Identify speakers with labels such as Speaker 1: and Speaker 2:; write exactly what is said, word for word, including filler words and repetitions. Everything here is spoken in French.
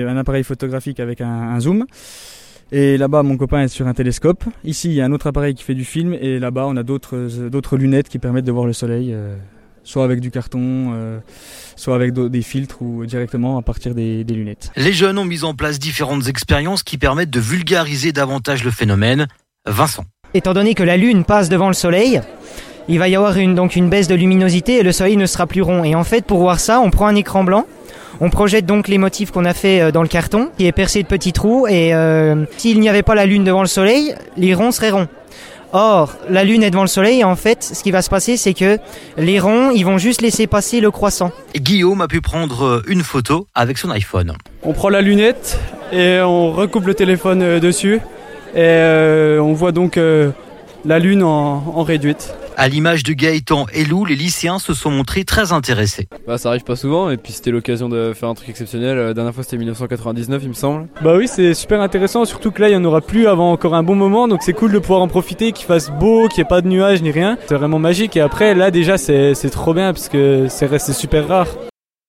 Speaker 1: Un appareil photographique avec un, un zoom. Et là-bas, mon copain est sur un télescope. Ici, il y a un autre appareil qui fait du film. Et là-bas, on a d'autres, d'autres lunettes qui permettent de voir le soleil, euh, soit avec du carton, euh, soit avec do- des filtres ou directement à partir des, des lunettes.
Speaker 2: Les jeunes ont mis en place différentes expériences qui permettent de vulgariser davantage le phénomène. Vincent.
Speaker 3: Étant donné que la Lune passe devant le Soleil, il va y avoir une, donc une baisse de luminosité et le Soleil ne sera plus rond. Et en fait, pour voir ça, on prend un écran blanc. On projette donc les motifs qu'on a fait dans le carton, qui est percé de petits trous, et euh, s'il n'y avait pas la Lune devant le Soleil, les ronds seraient ronds. Or, la Lune est devant le Soleil, et en fait, ce qui va se passer, c'est que les ronds, ils vont juste laisser passer le croissant.
Speaker 2: Guillaume a pu prendre une photo avec son iPhone.
Speaker 4: On prend la lunette et on recoupe le téléphone dessus, et euh, on voit donc euh, la Lune en, en réduite.
Speaker 2: À l'image de Gaëtan et Lou, les lycéens se sont montrés très intéressés.
Speaker 5: Bah ça arrive pas souvent et puis c'était l'occasion de faire un truc exceptionnel. La dernière fois c'était dix-neuf cent quatre-vingt-dix-neuf il me semble.
Speaker 4: Bah oui, c'est super intéressant, surtout que là il y en aura plus avant encore un bon moment, donc c'est cool de pouvoir en profiter, qu'il fasse beau, qu'il n'y ait pas de nuages ni rien. C'est vraiment magique et après là déjà c'est, c'est trop bien parce que c'est resté super rare.